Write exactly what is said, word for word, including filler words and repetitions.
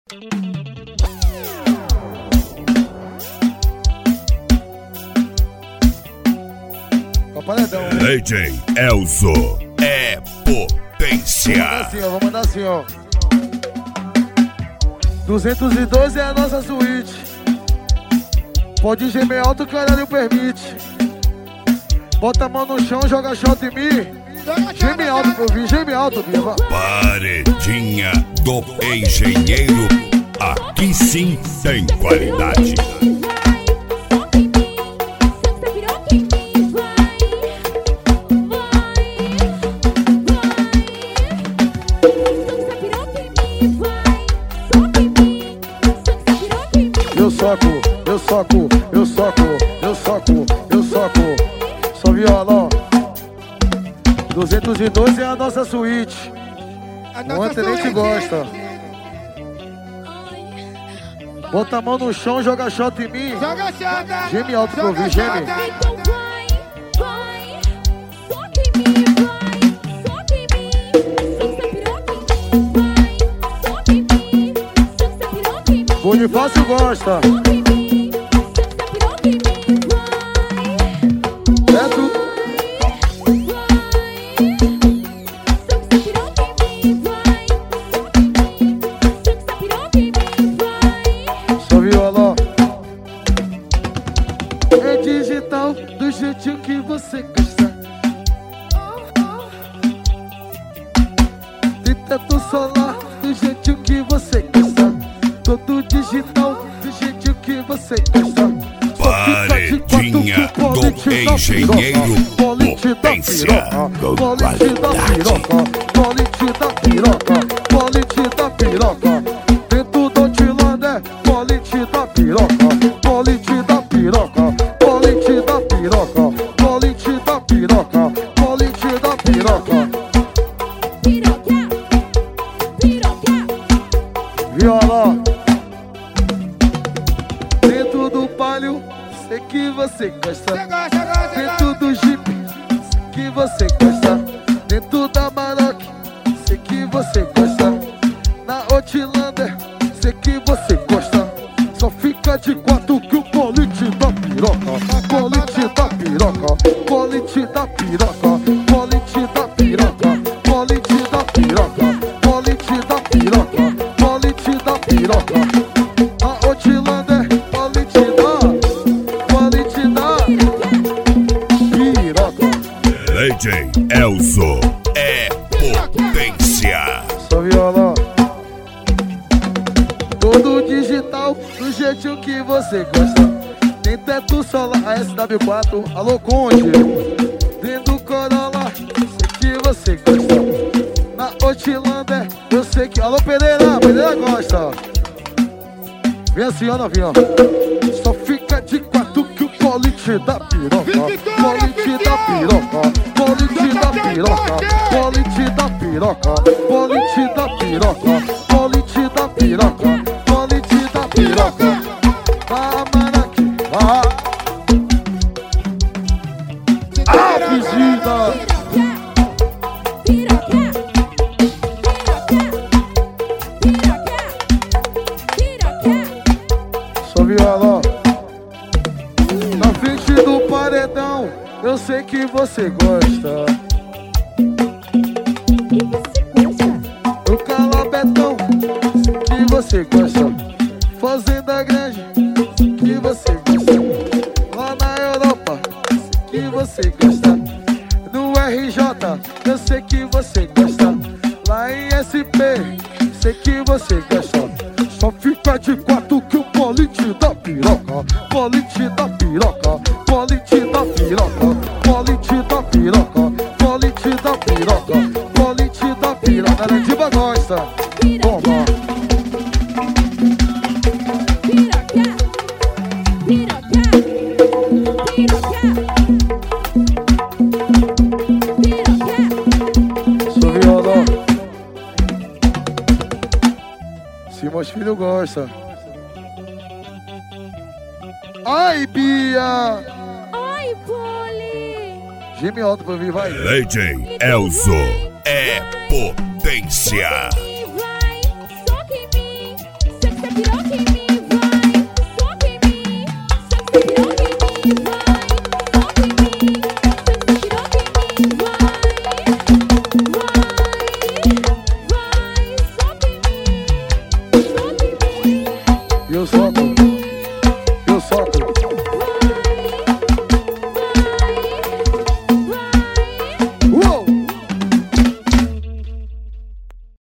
Paredão. D J Elzo é potência. Vamos mandar assim, ó. Vamos mandar assim, ó. duzentos e doze é a nossa suíte. Pode gemer alto que o horário permite. Bota a mão no chão, joga shot em mim. Geme alto pra eu vir, geme alto, viva. Paredinha do Engenheiro. Aqui sim tem qualidade. Eu soco, eu soco, eu soco, eu soco, eu soco. Só viola, ó. duzentos e doze é a nossa suíte. O Antenente gosta. Bota a mão no chão, joga shot em mim. Joga shot. Geme alto pra eu ouvir, geme. Então vai, vai, soca em mim, vai, soca em mim, soca piroca em mim, vai, soca em mim, soca piroca em mim. Bonifácio gosta. Soca em mim, soca piroca em mim, vai. É tu. Só viola, ó. É digital do jeitinho que você gosta. De teto solar do jeitinho que você gosta. Todo digital do jeitinho que você gosta. Paredinha do Engenheiro. Potência com Polite da piroca, polite da piroca, polite da piroca. Dentro do Tilândia, polite da piroca, polite da piroca, polite da piroca, polite da piroca, polite da piroca. Piroca, piroca. Viola. Dentro do palio, sei que você gosta. Dentro do Jeep, sei que você gosta. Dentro da Maroc, sei que você gosta. Na Outlander, sei que você gosta. Só fica de quatro que o polite da piroca. Polite da piroca, polite da piroca, polite da piroca, polite da piroca, polite da piroca, polite da piroca. Na Outlander, polite da, polite da piroca. D J Elzo é potência. Só viola. Todo digital do jeitinho que você gosta. Tem teto solar, a S W quatro. Alô, Conde. Dentro do Corolla, sei que você gosta. Na Outlander, eu sei que... Alô, Pereira, Pereira gosta. Vem assim, ó, novinho. Só fica de quatro que o polite da piroca. Polite da piroca. Polite da piroca. Polite da piroca. Polite da piroca. Polite da piroca. Polite da piroca. Ah, Maraque. Ah. Ah, fugida. Só viola. Na frente do paredão, eu sei que você gosta. No calabetão, que você gosta. Fazenda Grande, que você gosta. Lá na Europa, que você gosta. No R J, eu sei que você gosta. Lá em S P, sei que você gosta. Só fica de quatro que o polite da piroca. Polite da piroca. Polite da piroca. Polite da piroca. Polite da piroca. Polite da piroca. Arandiba gosta. Toma. Sou viola. Simões Filho gosta. Ai, Bia! Ai, Poli! Geme alto pra vir, vai. D J Elzo é potência.